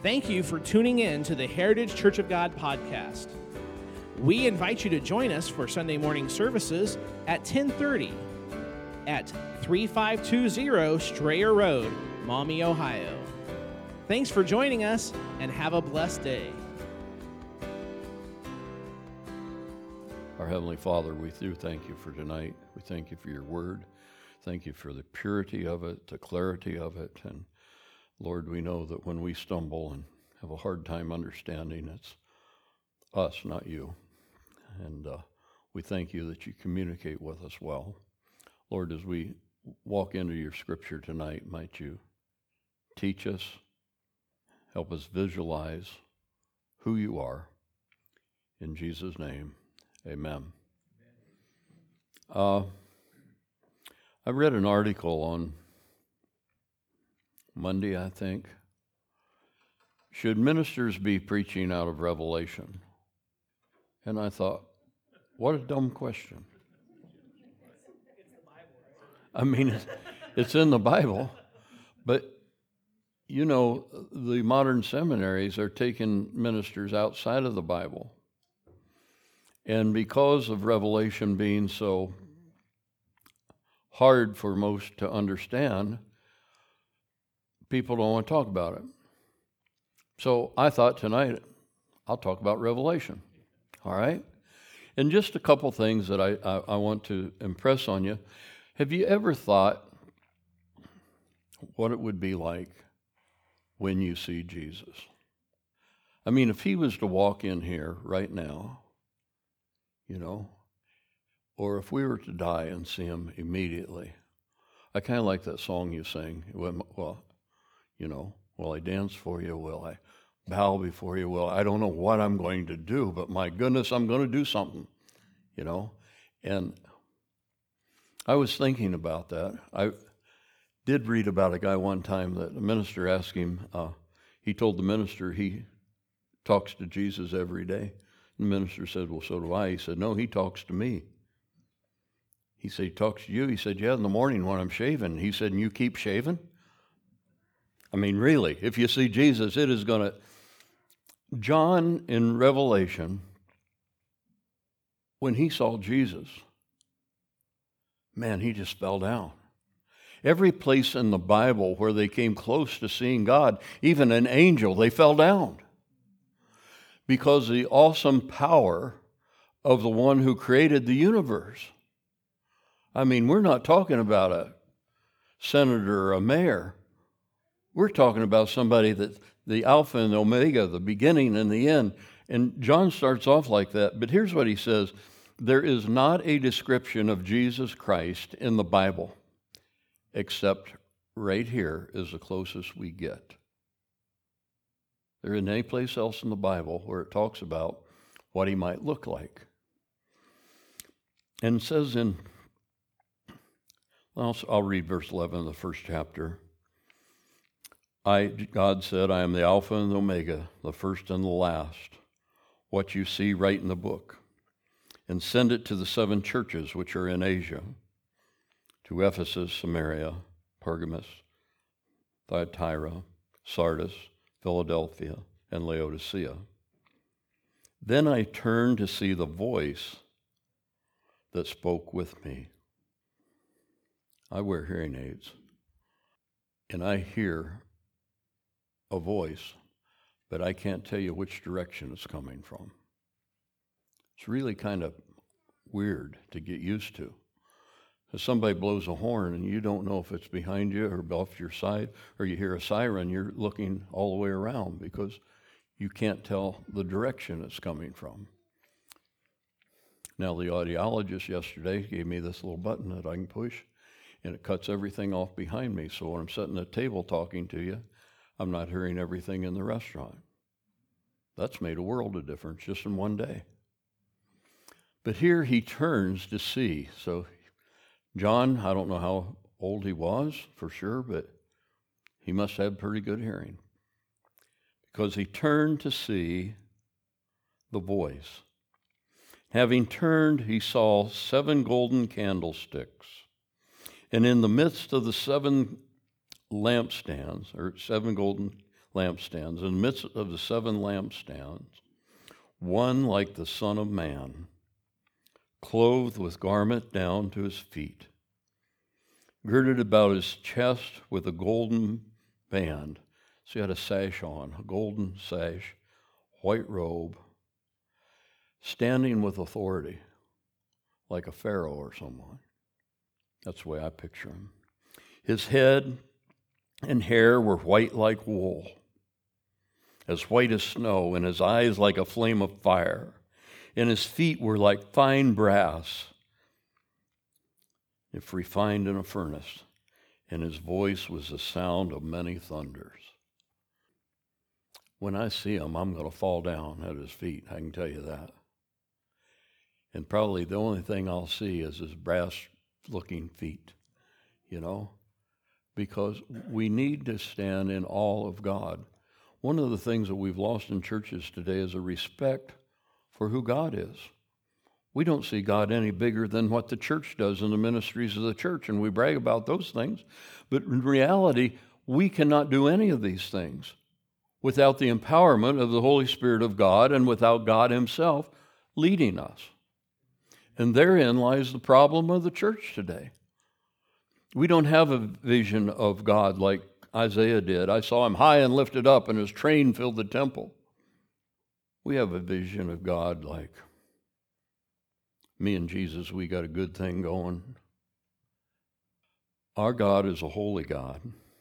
Thank you for tuning in to the Heritage Church of God podcast. We invite you to join us for Sunday morning services at 10:30 at 3520 Strayer Road, Maumee, Ohio. Thanks for joining us, and have a blessed day. Our Heavenly Father, we do thank you for tonight. We thank you for your word. Thank you for the purity of it, the clarity of it. And Lord, we know that when we stumble and have a hard time understanding, it's us, not you. And we thank you that you communicate with us well. Lord, as we walk into your scripture tonight, might you teach us, help us visualize who you are. In Jesus' name, amen. I read an article on Monday, I think. Should ministers be preaching out of Revelation? And I thought, what a dumb question. I mean, it's in the Bible, but you know, the modern seminaries are taking ministers outside of the Bible. And because of Revelation being so hard for most to understand, people don't want to talk about it. So I thought tonight, I'll talk about Revelation, all right? And just a couple things that I want to impress on you. Have you ever thought what it would be like when you see Jesus? I mean, if he was to walk in here right now, you know, or if we were to die and see him immediately. I kind of like that song you sang. Well, you know, will I dance for you? Will I bow before you? Well, I don't know what I'm going to do, but my goodness, I'm going to do something, you know. And I was thinking about that. I did read about a guy one time that the minister asked him, he told the minister he talks to Jesus every day. The minister said, well, so do I. He said, no, he talks to me. He said, he talks to you. He said, yeah, in the morning when I'm shaving. He said, and you keep shaving? I mean, really, if you see Jesus, it is going to... John in Revelation, when he saw Jesus, man, he just fell down. Every place in the Bible where they came close to seeing God, even an angel, they fell down. Because the awesome power of the one who created the universe. I mean, we're not talking about a senator or a mayor. We're talking about somebody that's the Alpha and Omega, the beginning and the end. And John starts off like that. But here's what he says. There is not a description of Jesus Christ in the Bible, except right here is the closest we get. There isn't any place else in the Bible where it talks about what he might look like. And it says in, well, I'll read verse 11 of the first chapter. God said, I am the Alpha and the Omega, the first and the last. What you see, write in the book, and send it to the 7 churches which are in Asia, to Ephesus, Samaria, Pergamos, Thyatira, Sardis, Philadelphia, and Laodicea. Then I turned to see the voice that spoke with me. I wear hearing aids, and I hear a voice, but I can't tell you which direction it's coming from. It's really kind of weird to get used to. If somebody blows a horn and you don't know if it's behind you or off your side, or you hear a siren, you're looking all the way around because you can't tell the direction it's coming from. Now, the audiologist yesterday gave me this little button that I can push, and it cuts everything off behind me. So when I'm sitting at a table talking to you, I'm not hearing everything in the restaurant. That's made a world of difference just in one day. But here he turns to see. So John, I don't know how old he was for sure, but he must have pretty good hearing. Because he turned to see the voice. Having turned, he saw 7 golden candlesticks. And in the midst of the 7 lampstands, or 7 golden lampstands. In the midst of the 7 lampstands, one like the Son of Man, clothed with garment down to his feet, girded about his chest with a golden band. So he had a sash on, a golden sash, white robe, standing with authority, like a pharaoh or someone. That's the way I picture him. His head and hair were white like wool, as white as snow, and his eyes like a flame of fire, and his feet were like fine brass, if refined in a furnace, and his voice was the sound of many thunders. When I see him, I'm going to fall down at his feet, I can tell you that. And probably the only thing I'll see is his brass-looking feet, because we need to stand in awe of God. One of the things that we've lost in churches today is a respect for who God is. We don't see God any bigger than what the church does in the ministries of the church, and we brag about those things. But in reality, we cannot do any of these things without the empowerment of the Holy Spirit of God and without God himself leading us. And therein lies the problem of the church today. We don't have a vision of God like Isaiah did. I saw him high and lifted up, and his train filled the temple. We have a vision of God like me and Jesus, we got a good thing going. Our God is a holy God.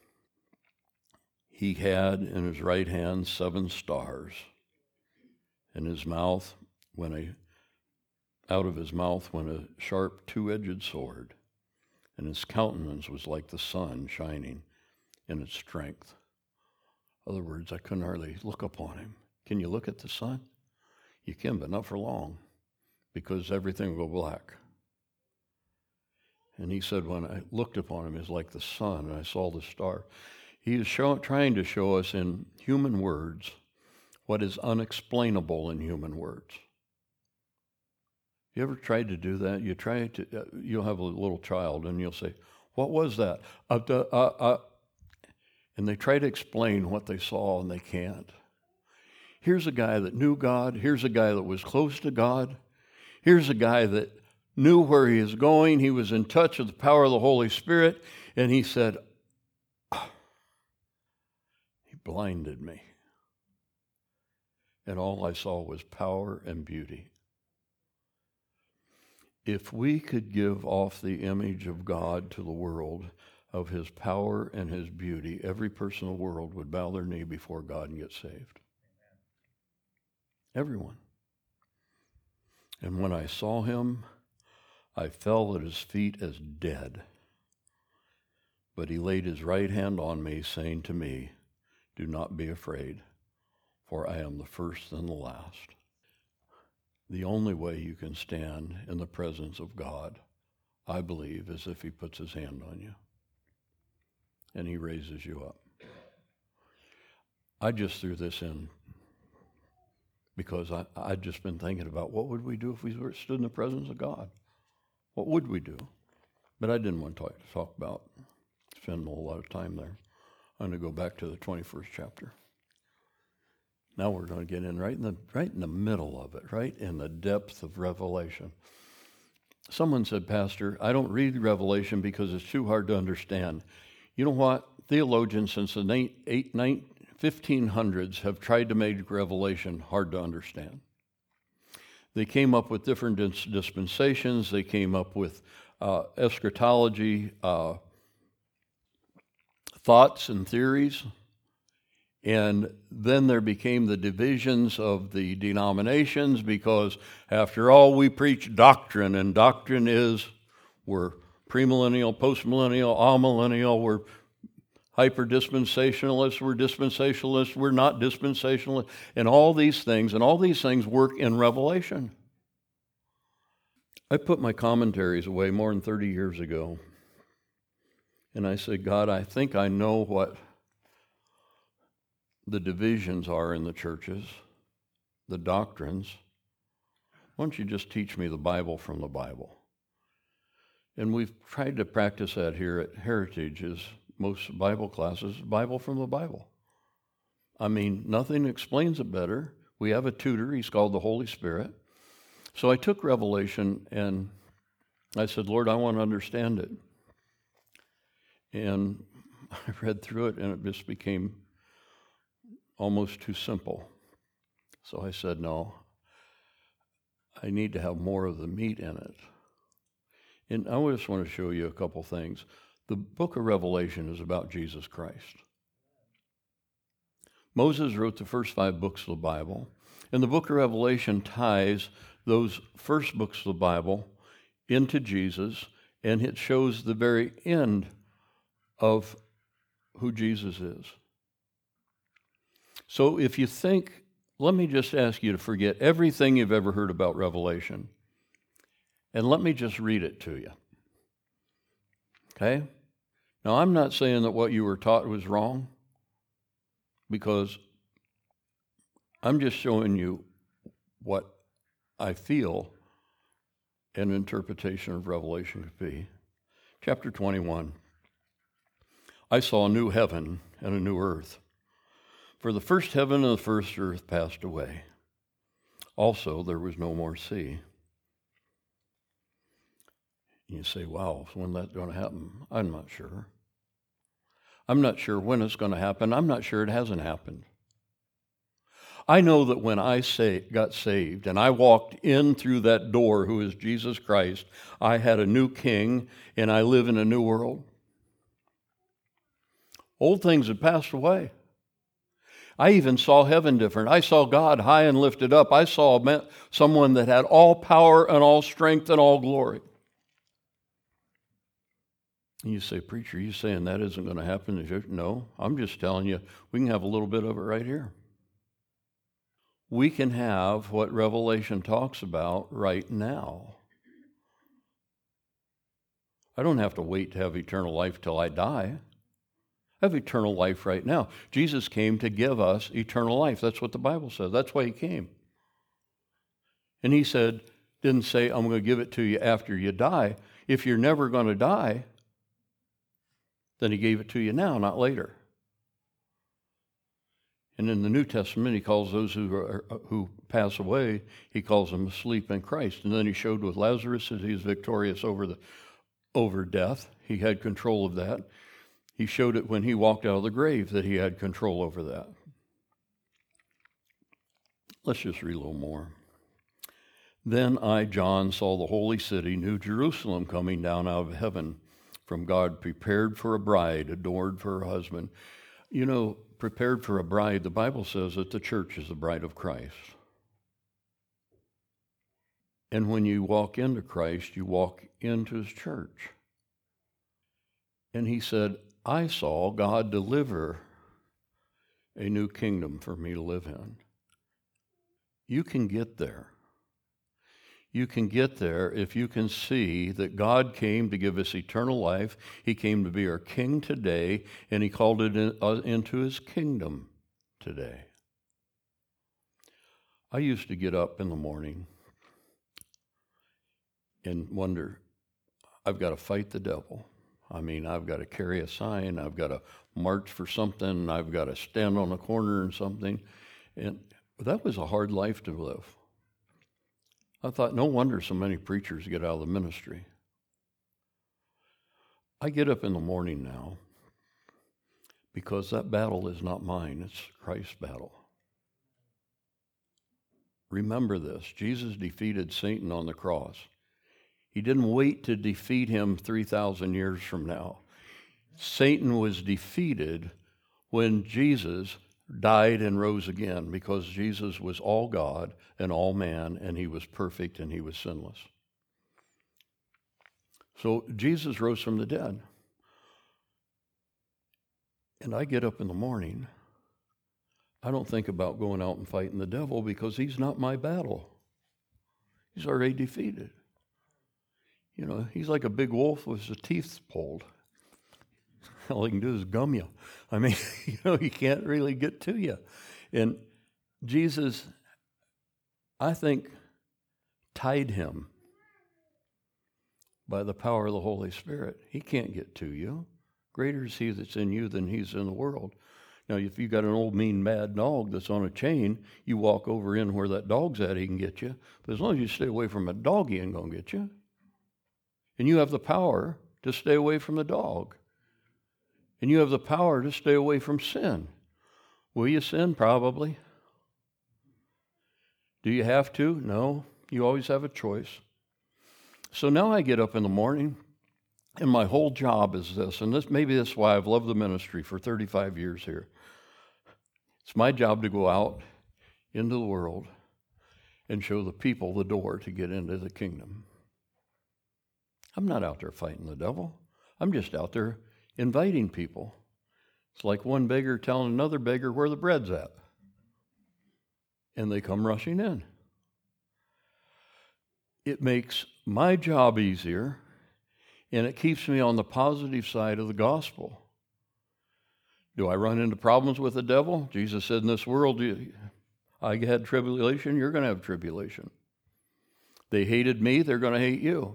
He had in his right hand 7 stars. In his mouth, out of his mouth went a sharp 2-edged sword, and his countenance was like the sun shining in its strength. In other words, I couldn't hardly look upon him. Can you look at the sun? You can, but not for long, because everything will go black. And he said, when I looked upon him, it was like the sun, and I saw the star. He is trying to show us in human words what is unexplainable in human words. You ever tried to do that? You'll have a little child, and you'll say, what was that? And they try to explain what they saw, and they can't. Here's a guy that knew God. Here's a guy that was close to God. Here's a guy that knew where he was going. He was in touch with the power of the Holy Spirit. And he said, he blinded me. And all I saw was power and beauty. If we could give off the image of God to the world, of his power and his beauty, every person in the world would bow their knee before God and get saved. Everyone. And when I saw him, I fell at his feet as dead. But he laid his right hand on me, saying to me, do not be afraid, for I am the first and the last. The only way you can stand in the presence of God, I believe, is if he puts his hand on you and he raises you up. I just threw this in because I'd just been thinking about what would we do if we stood in the presence of God? What would we do? But I didn't want to talk about, spend a whole lot of time there. I'm going to go back to the 21st chapter. Now we're going to get in right in the middle of it, right in the depth of Revelation. Someone said, Pastor, I don't read Revelation because it's too hard to understand. You know what? Theologians since the 1500s have tried to make Revelation hard to understand. They came up with different dispensations. They came up with eschatology, thoughts and theories. And then there became the divisions of the denominations because, after all, we preach doctrine, and doctrine is we're premillennial, postmillennial, amillennial, we're hyper-dispensationalists, we're dispensationalists, we're not dispensationalists, and all these things work in Revelation. I put my commentaries away more than 30 years ago, and I said, God, I think I know what the divisions are in the churches, the doctrines. Why don't you just teach me the Bible from the Bible? And we've tried to practice that here at Heritage, is most Bible classes, Bible from the Bible. I mean, nothing explains it better. We have a tutor. He's called the Holy Spirit. So I took Revelation and I said, Lord, I want to understand it. And I read through it and it just became almost too simple. So I said, no, I need to have more of the meat in it. And I just want to show you a couple things. The book of Revelation is about Jesus Christ. Moses wrote the first 5 books of the Bible, and the book of Revelation ties those first books of the Bible into Jesus, and it shows the very end of who Jesus is. So if you think, let me just ask you to forget everything you've ever heard about Revelation, and let me just read it to you. Okay? Now, I'm not saying that what you were taught was wrong, because I'm just showing you what I feel an interpretation of Revelation could be. Chapter 21. I saw a new heaven and a new earth. For the first heaven and the first earth passed away. Also, there was no more sea. And you say, wow, when that's going to happen? I'm not sure. I'm not sure when it's going to happen. I'm not sure it hasn't happened. I know that when I got saved and I walked in through that door, who is Jesus Christ, I had a new king and I live in a new world. Old things had passed away. I even saw heaven different. I saw God high and lifted up. I saw someone that had all power and all strength and all glory. And you say, preacher, you saying that isn't going to happen? No, I'm just telling you, we can have a little bit of it right here. We can have what Revelation talks about right now. I don't have to wait to have eternal life till I die. I have eternal life right now. Jesus came to give us eternal life. That's what the Bible says. That's why he came. And he didn't say, I'm going to give it to you after you die. If you're never going to die, then he gave it to you now, not later. And in the New Testament, he calls those who pass away, he calls them asleep in Christ. And then he showed with Lazarus that he was victorious over death. He had control of that. He showed it when he walked out of the grave that he had control over that. Let's just read a little more. Then I, John, saw the holy city, New Jerusalem, coming down out of heaven from God, prepared for a bride, adored for her husband. You know, prepared for a bride, the Bible says that the church is the bride of Christ. And when you walk into Christ, you walk into his church. And he said, I saw God deliver a new kingdom for me to live in. You can get there. You can get there if you can see that God came to give us eternal life. He came to be our king today, and he called it into his kingdom today. I used to get up in the morning and wonder, I've got to fight the devil. I mean, I've got to carry a sign. I've got to march for something. I've got to stand on a corner and something. And that was a hard life to live. I thought, no wonder so many preachers get out of the ministry. I get up in the morning now because that battle is not mine. It's Christ's battle. Remember this. Jesus defeated Satan on the cross. He didn't wait to defeat him 3,000 years from now. Satan was defeated when Jesus died and rose again, because Jesus was all God and all man, and he was perfect and he was sinless. So Jesus rose from the dead. And I get up in the morning. I don't think about going out and fighting the devil, because he's not my battle. He's already defeated. You know, he's like a big wolf with his teeth pulled. All he can do is gum you. I mean, you know, he can't really get to you. And Jesus, I think, tied him by the power of the Holy Spirit. He can't get to you. Greater is he that's in you than he's in the world. Now, if you got an old mean mad dog that's on a chain, you walk over in where that dog's at, he can get you. But as long as you stay away from a dog, he ain't going to get you. And you have the power to stay away from the dog. And you have the power to stay away from sin. Will you sin? Probably. Do you have to? No. You always have a choice. So now I get up in the morning, and my whole job is this, and maybe that's why I've loved the ministry for 35 years here. It's my job to go out into the world and show the people the door to get into the kingdom. I'm not out there fighting the devil. I'm just out there inviting people. It's like one beggar telling another beggar where the bread's at. And they come rushing in. It makes my job easier, and it keeps me on the positive side of the gospel. Do I run into problems with the devil? Jesus said, in this world, I had tribulation, you're going to have tribulation. They hated me, they're going to hate you.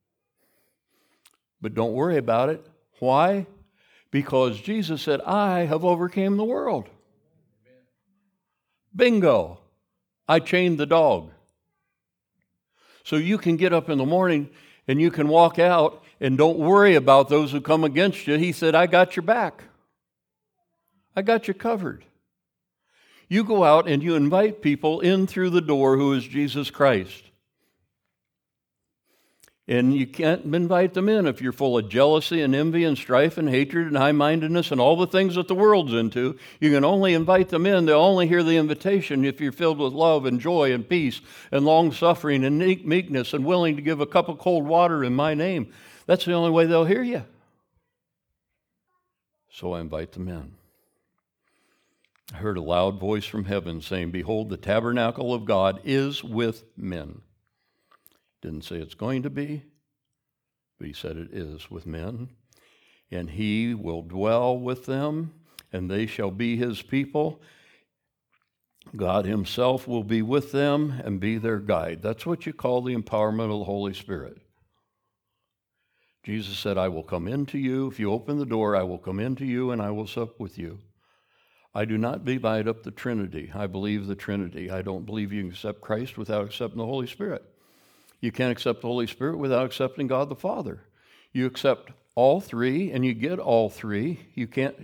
But don't worry about it. Why? Because Jesus said, I have overcame the world. Bingo. I chained the dog. So you can get up in the morning and you can walk out and don't worry about those who come against you. He said, I got your back. I got you covered. You go out and you invite people in through the door who is Jesus Christ. And you can't invite them in if you're full of jealousy and envy and strife and hatred and high-mindedness and all the things that the world's into. You can only invite them in. They'll only hear the invitation if you're filled with love and joy and peace and long-suffering and meekness and willing to give a cup of cold water in my name. That's the only way they'll hear you. So I invite them in. I heard a loud voice from heaven saying, behold, the tabernacle of God is with men. Didn't say it's going to be, but he said it is with men. And he will dwell with them, and they shall be his people. God himself will be with them and be their guide. That's what you call the empowerment of the Holy Spirit. Jesus said, I will come into you. If you open the door, I will come into you and I will sup with you. I do not divide up the Trinity. I believe the Trinity. I don't believe you can accept Christ without accepting the Holy Spirit. You can't accept the Holy Spirit without accepting God the Father. You accept all three and you get all three. You can't,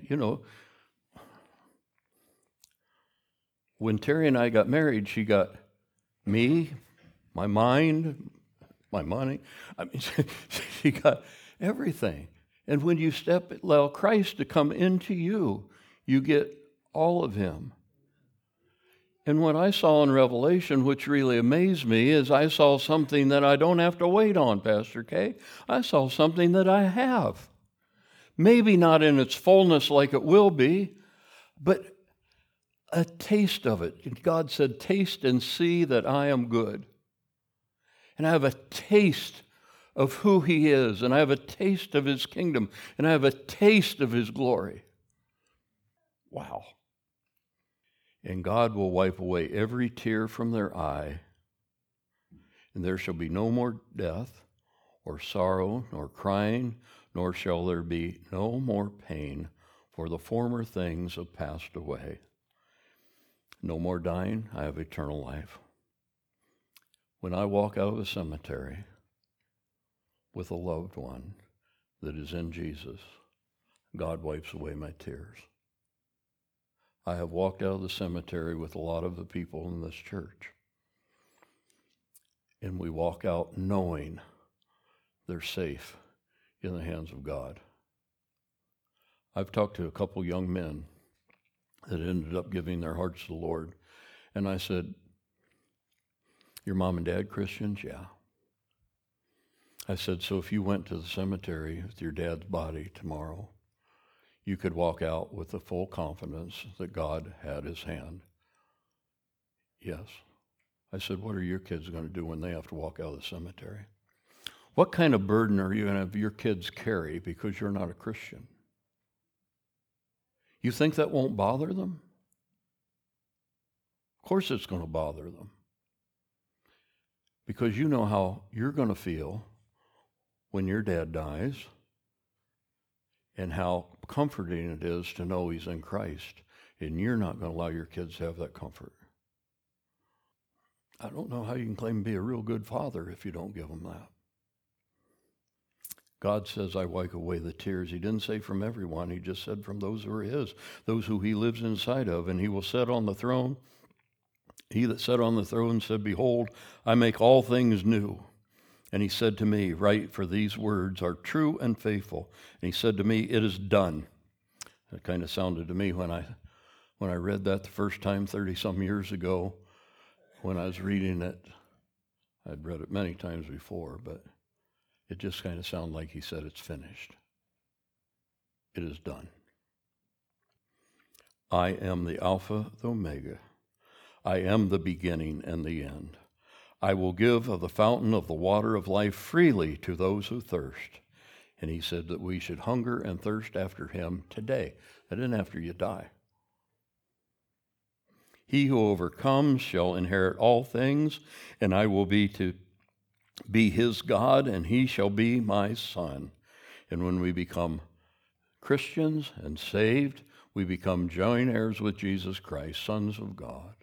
when Terry and I got married, she got me, my mind, my money. She got everything. And when you allow Christ to come into you, you get all of him. And what I saw in Revelation, which really amazed me, is I saw something that I don't have to wait on, Pastor Kay. I saw something that I have. Maybe not in its fullness like it will be, but a taste of it. And God said, taste and see that I am good. And I have a taste of who he is, and I have a taste of his kingdom, and I have a taste of his glory. Wow. And God will wipe away every tear from their eye, and there shall be no more death, or sorrow, nor crying, nor shall there be no more pain, for the former things have passed away. No more dying, I have eternal life. When I walk out of a cemetery with a loved one that is in Jesus, God wipes away my tears. I have walked out of the cemetery with a lot of the people in this church. And we walk out knowing they're safe in the hands of God. I've talked to a couple young men that ended up giving their hearts to the Lord. And I said, your mom and dad Christians? Yeah. I said, so if you went to the cemetery with your dad's body tomorrow, you could walk out with the full confidence that God had his hand. Yes. I said, what are your kids going to do when they have to walk out of the cemetery? What kind of burden are you going to have your kids carry because you're not a Christian? You think that won't bother them? Of course it's going to bother them. Because you know how you're going to feel when your dad dies, and how comforting it is to know he's in Christ. And you're not going to allow your kids to have that comfort. I don't know how you can claim to be a real good father if you don't give them that. God says, I wipe away the tears. He didn't say from everyone. He just said from those who are his, those who he lives inside of. And he will sit on the throne. He that sat on the throne said, behold, I make all things new. And he said to me, write, for these words are true and faithful. And he said to me, it is done. That kind of sounded to me when I read that the first time 30-some years ago, when I was reading it. I'd read it many times before, but it just kind of sounded like he said, it's finished. It is done. I am the Alpha, the Omega. I am the beginning and the end. I will give of the fountain of the water of life freely to those who thirst. And he said that we should hunger and thirst after him today, and then after you die. He who overcomes shall inherit all things, and I will be his God, and he shall be my son. And when we become Christians and saved, we become joint heirs with Jesus Christ, sons of God.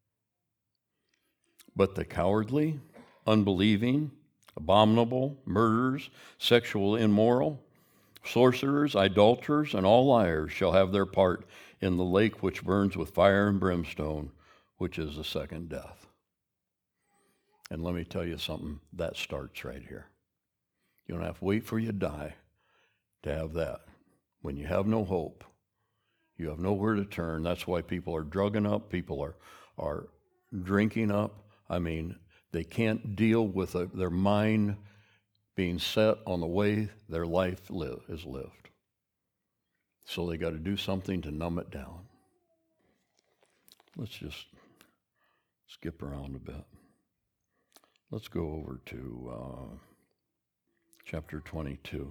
But the cowardly, unbelieving, abominable, murderers, sexual immoral, sorcerers, idolaters, and all liars shall have their part in the lake which burns with fire and brimstone, which is the second death. And let me tell you something, that starts right here. You don't have to wait for you to die to have that. When you have no hope, you have nowhere to turn. That's why people are drugging up, people are drinking up. I mean, they can't deal with their mind being set on the way their life is lived. So they got to do something to numb it down. Let's just skip around a bit. Let's go over to chapter 22.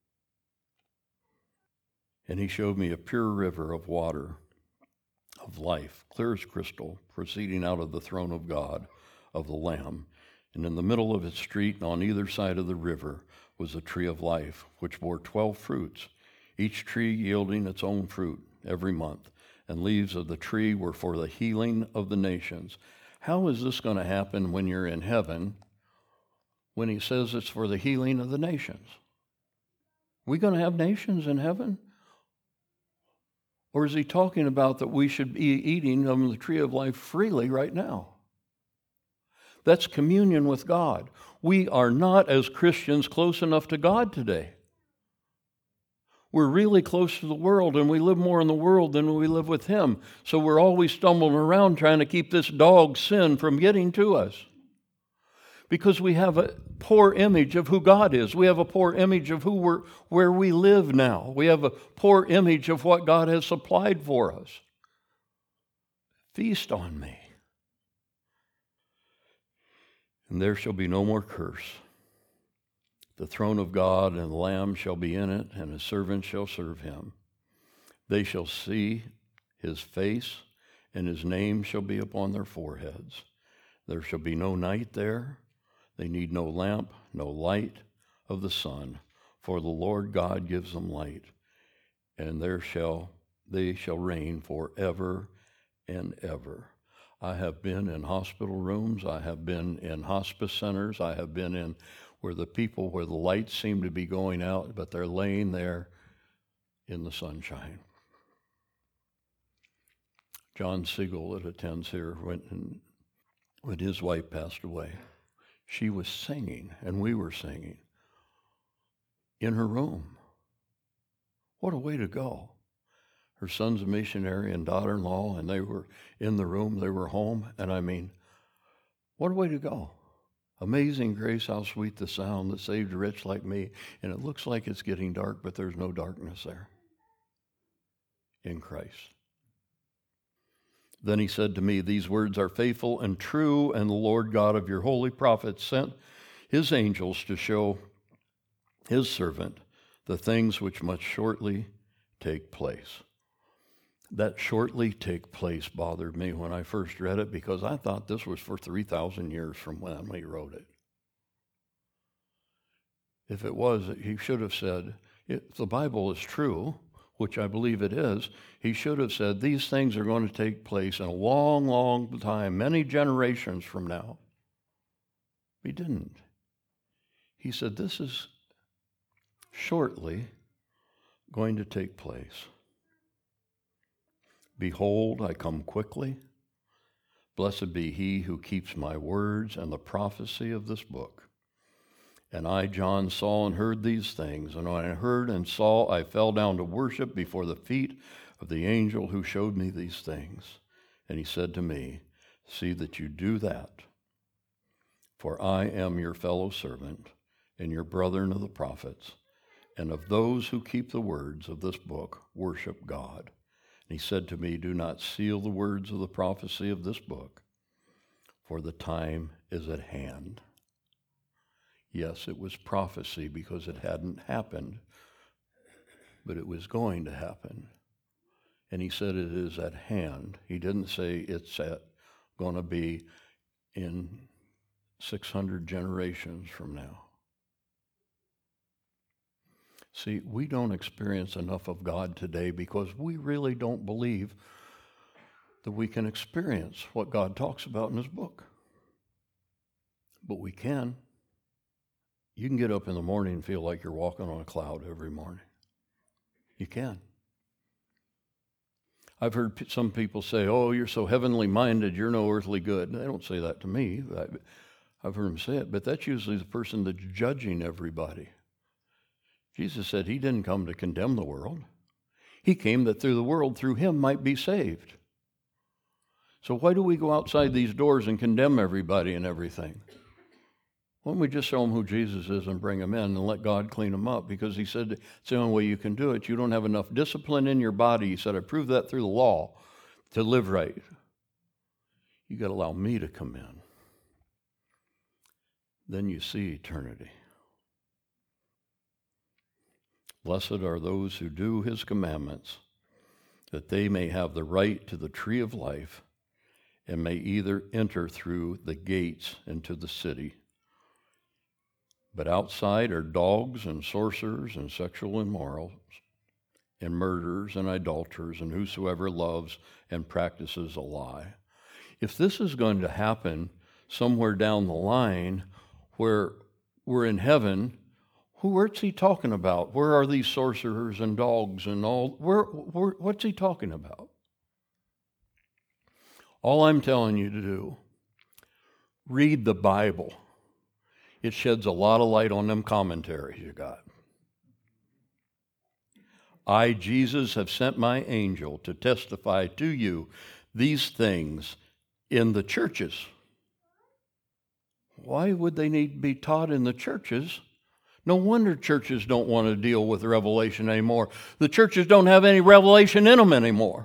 And he showed me a pure river of water of life, clear as crystal, proceeding out of the throne of God, of the Lamb. And in the middle of its street and on either side of the river was a tree of life, which bore 12 fruits, each tree yielding its own fruit every month. And leaves of the tree were for the healing of the nations. How is this going to happen when you're in heaven, when he says it's for the healing of the nations? We going to have nations in heaven? Or is he talking about that we should be eating of the tree of life freely right now? That's communion with God. We are not, as Christians, close enough to God today. We're really close to the world, and we live more in the world than we live with him. So we're always stumbling around trying to keep this dog sin from getting to us. Because we have a poor image of who God is. We have a poor image of where we live now. We have a poor image of what God has supplied for us. Feast on me. And there shall be no more curse. The throne of God and the Lamb shall be in it, and his servants shall serve him. They shall see his face, and his name shall be upon their foreheads. There shall be no night there. They need no lamp, no light of the sun, for the Lord God gives them light, and they shall reign forever and ever. I have been in hospital rooms. I have been in hospice centers. I have been in where the lights seem to be going out, but they're laying there in the sunshine. John Siegel, that attends here, when his wife passed away, she was singing, and we were singing in her room. What a way to go. Her son's a missionary and daughter-in-law, and they were in the room, they were home, and I mean, what a way to go. Amazing grace, how sweet the sound that saved a wretch like me. And it looks like it's getting dark, but there's no darkness there in Christ. Then he said to me, these words are faithful and true, and the Lord God of your holy prophets sent his angels to show his servant the things which must shortly take place. That shortly take place bothered me when I first read it, because I thought this was for 3,000 years from when he wrote it. If it was, he should have said, if the Bible is true, which I believe it is, he should have said, these things are going to take place in a long, long time, many generations from now. He didn't. He said, this is shortly going to take place. Behold, I come quickly. Blessed be he who keeps my words and the prophecy of this book. And I, John, saw and heard these things. And when I heard and saw, I fell down to worship before the feet of the angel who showed me these things. And he said to me, see that you do that. For I am your fellow servant and your brethren of the prophets, and of those who keep the words of this book, worship God. And he said to me, do not seal the words of the prophecy of this book, for the time is at hand. Yes, it was prophecy because it hadn't happened, but it was going to happen. And he said it is at hand. He didn't say it's going to be in 600 generations from now. See, we don't experience enough of God today because we really don't believe that we can experience what God talks about in his book. But we can. You can get up in the morning and feel like you're walking on a cloud every morning. You can. I've heard some people say, oh, you're so heavenly minded, you're no earthly good. They don't say that to me. I've heard them say it, but that's usually the person that's judging everybody. Jesus said he didn't come to condemn the world. He came that through the world, through him, might be saved. So why do we go outside these doors and condemn everybody and everything? Why don't we just show them who Jesus is and bring them in and let God clean them up? Because he said it's the only way you can do it. You don't have enough discipline in your body. He said, I proved that through the law to live right. You got to allow me to come in. Then you see eternity. Blessed are those who do his commandments, that they may have the right to the tree of life and may either enter through the gates into the city. But outside are dogs and sorcerers and sexual immorals and murderers and idolaters and whosoever loves and practices a lie. If this is going to happen somewhere down the line where we're in heaven, what's he talking about? Where are these sorcerers and dogs and all? What's he talking about? All I'm telling you to do, read the Bible. It sheds a lot of light on them commentaries you got. I, Jesus, have sent my angel to testify to you these things in the churches. Why would they need to be taught in the churches? No wonder churches don't want to deal with revelation anymore. The churches don't have any revelation in them anymore.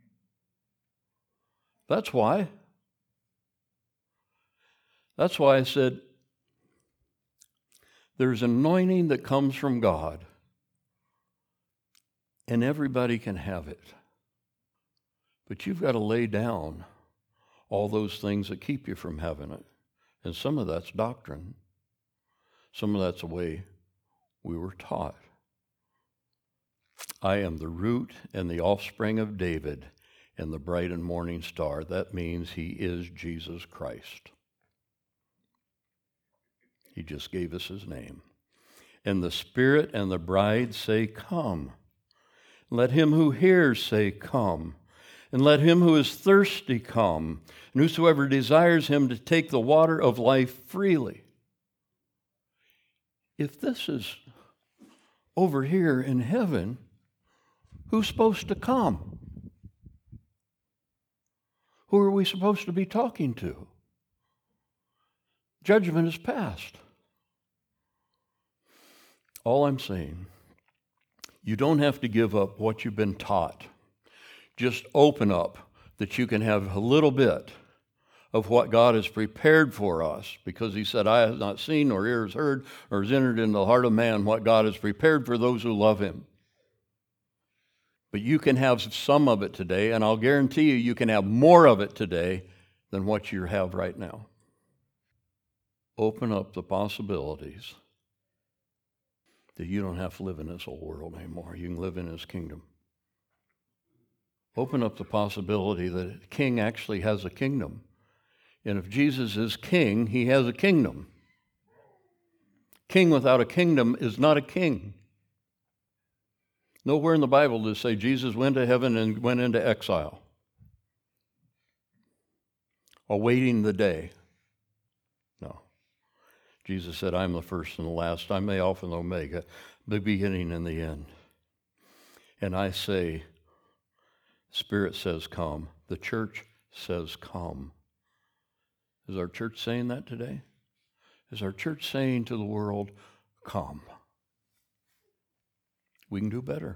That's why. That's why I said, there's anointing that comes from God, and everybody can have it. But you've got to lay down all those things that keep you from having it. And some of that's doctrine. Some of that's the way we were taught. I am the root and the offspring of David and the bright and morning star. That means he is Jesus Christ. He just gave us his name. And the Spirit and the bride say, come. Let him who hears say, come. And let him who is thirsty come. And whosoever desires him to take the water of life freely. If this is over here in heaven, who's supposed to come? Who are we supposed to be talking to? Judgment is past. All I'm saying, you don't have to give up what you've been taught. Just open up that you can have a little bit of what God has prepared for us, because he said, eye has not seen, nor ear has heard, nor has entered into the heart of man what God has prepared for those who love him. But you can have some of it today, and I'll guarantee you, you can have more of it today than what you have right now. Open up the possibilities that you don't have to live in this old world anymore. You can live in his kingdom. Open up the possibility that a king actually has a kingdom. And if Jesus is king, he has a kingdom. King without a kingdom is not a king. Nowhere in the Bible does it say Jesus went to heaven and went into exile, awaiting the day. No. Jesus said, I'm the first and the last. I'm the Alpha and the Omega, the beginning and the end. And I say, Spirit says come. The church says come. Is our church saying that today? Is our church saying to the world, come? We can do better.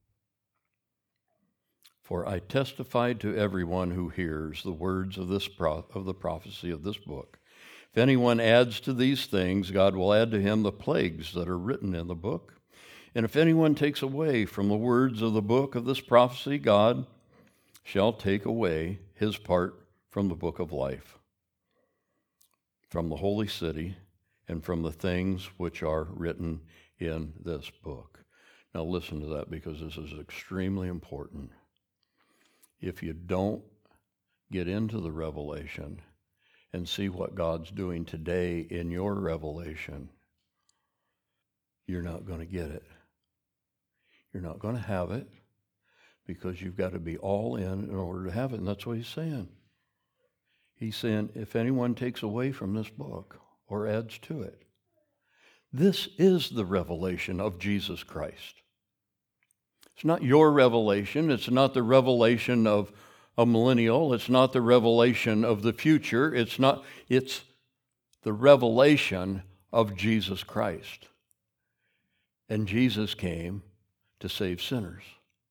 For I testified to everyone who hears the words of the prophecy of this book. If anyone adds to these things, God will add to him the plagues that are written in the book. And if anyone takes away from the words of the book of this prophecy, God shall take away his part from the book of life, from the holy city, and from the things which are written in this book. Now listen to that, because this is extremely important. If you don't get into the revelation and see what God's doing today in your revelation, you're not going to get it. You're not going to have it, because you've got to be all in order to have it. And that's what he's saying. He's saying, if anyone takes away from this book or adds to it, this is the revelation of Jesus Christ. It's not your revelation. It's not the revelation of a millennial. It's not the revelation of the future. It's the revelation of Jesus Christ. And Jesus came to save sinners.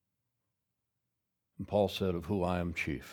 And Paul said, of who I am chief.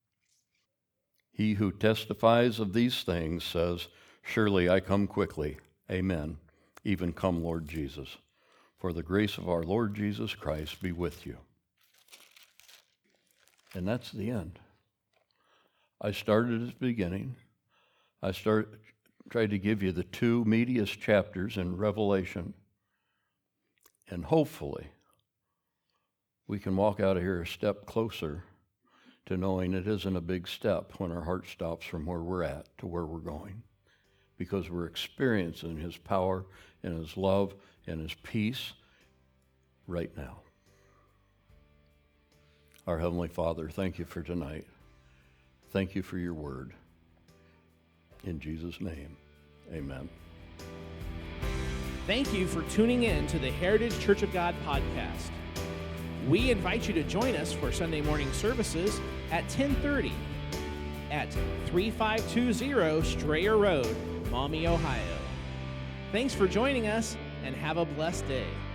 He who testifies of these things says, surely I come quickly. Amen. Even come, Lord Jesus. For the grace of our Lord Jesus Christ be with you. And that's the end. I started at the beginning. I tried to give you the two meatiest chapters in Revelation. And hopefully, we can walk out of here a step closer to knowing it isn't a big step when our heart stops from where we're at to where we're going, because we're experiencing his power and his love and his peace right now. Our Heavenly Father, thank you for tonight. Thank you for your word. In Jesus' name, amen. Thank you for tuning in to the Heritage Church of God podcast. We invite you to join us for Sunday morning services at 10:30 at 3520 Strayer Road, Maumee, Ohio. Thanks for joining us, and have a blessed day.